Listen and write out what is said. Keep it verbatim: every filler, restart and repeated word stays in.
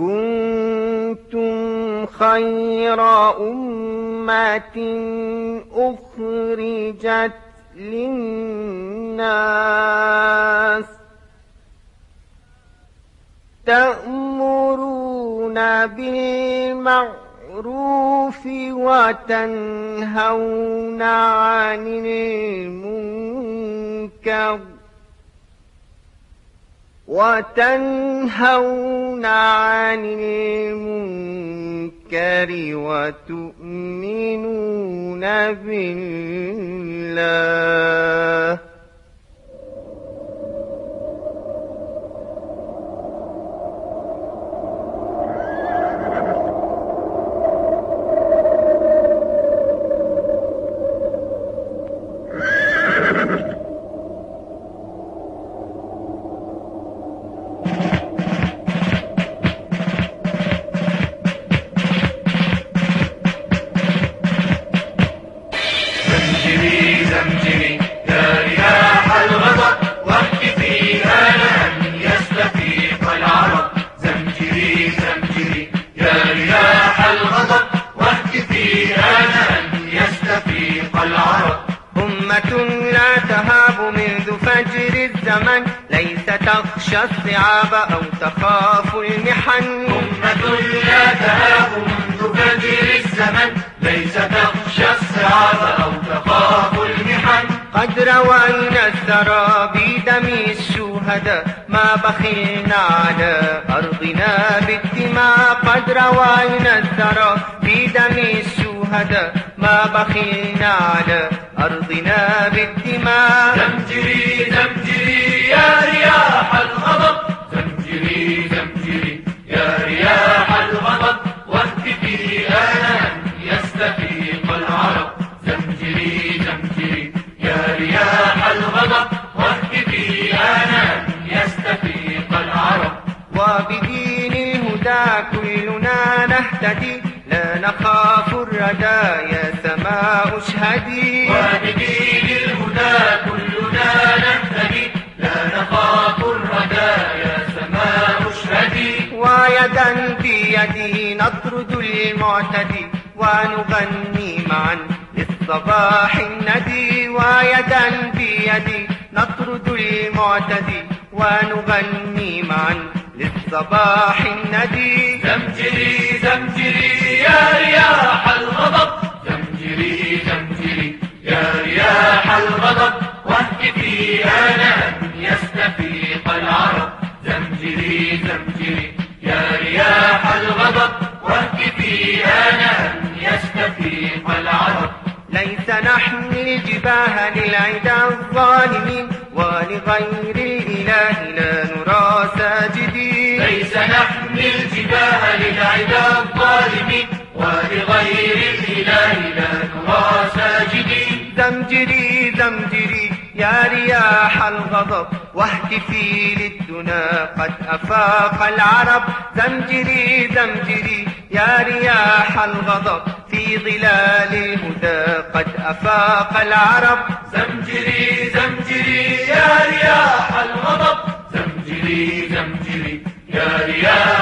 كنتم خير أمة أخرجت للناس تأمرون بالمعروف وتنهون عن المنكر وتنهون عن المنكر وتؤمنون بالله. أمة لا تهاب منذ فجر الزمن ليس تخشى الصعاب أو تخاف المحن. أمة لا تهاب منذ فجر الزمن ليس تخشى الصعاب أو تخاف المحن. قد روينا الثرى بدم الشهداء ما بخلنا على أرضنا بالدماء. قد روينا الثرى بدم الشهداء ما بخلنا على أرضنا بالدماء. زمجري زمجري يا رياح الغضب زمجري زمجري يا رياح الغضب واهتفي آنا أن يستفيق العرب. زمجري زمجري يا رياح الغضب واهتفي آنا أن يستفيق العرب. وبدين الهدى كلنا نهتدي لا نخاف الردى يا سماء اشهدي. وبدين الهدى كلنا نهتدي لا نخاف الردى يا سماء اشهدي. ويدا بيدي نطرد المعتدي ونغني معا للصباح الندي. ويدا بيدي نطرد المعتدي ونغني معا للصباح الندي. زمجري زمجري يا رياح الغضب زمجري زمجري يا رياح الغضب واهتفي آنا أن يستفيق العرب. زمجري زمجري يا رياح الغضب واهتفي آنا أن يستفيق العرب. ليس نحمل الجباه للعدا الظالمين ولغير الإله لا نرى ساجدين. ليس نحمل الجباه للعدا الظالمين ولغير الإله لا نرى ساجدين. زمجري زمجري يا رياح الغضب واهتفي للدنا قد أفاق العرب. زمجري زمجري يا رياح الغضب في ظلال الهدى قد أفاق العرب. زمجري زمجري يا رياح الغضب زمجري زمجري يا رياح